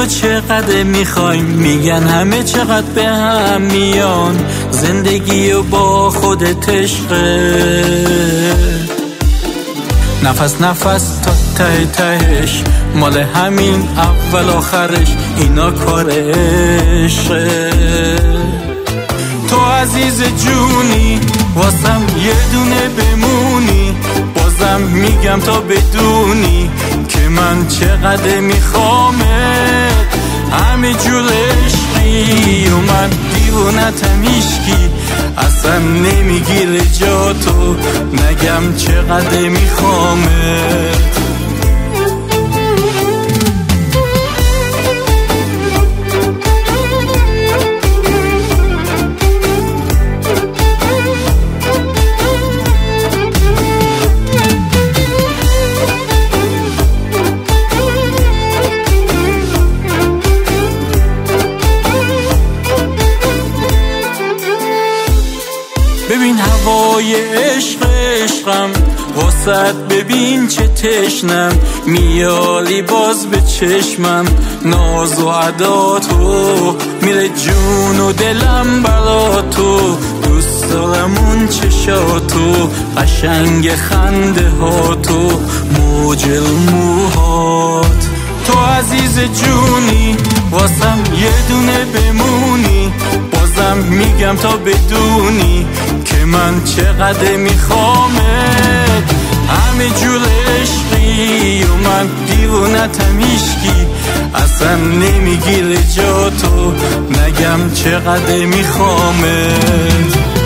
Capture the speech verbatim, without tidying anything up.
اینو چقدر میخوایم، میگن همه چقدر به هم میان، زندگی و با خودت عشقه، نفس نفس تا ته تهش، مال همین اول آخرش، اینا کار عشقه. تو عزیز جونی واسم یه دونه بمونی، بازم میگم تا بدونی که من چقدر میخوامت، همه جور عشقی و من دیوونتم، هیشکی اصلا نمیگیره جا تو، نگم چقدر میخوامت. ببین هوای عشق عشقم، واسط ببین چه تشنم، میالی باز به چشمم، ناز و عدا تو، میره جون و دلم برا تو، دوست دارم اون چشاتو، قشنگ خنده ها تو، موج موهات. تو عزیز جونی واسم یه دونه بمونی، بازم میگم تا بدونی که من چقدر میخوامت، همه جور عشقی و من دیوونتم، هیشکی اصلا نمیگیره جا تو، نگم چقدر میخوامت.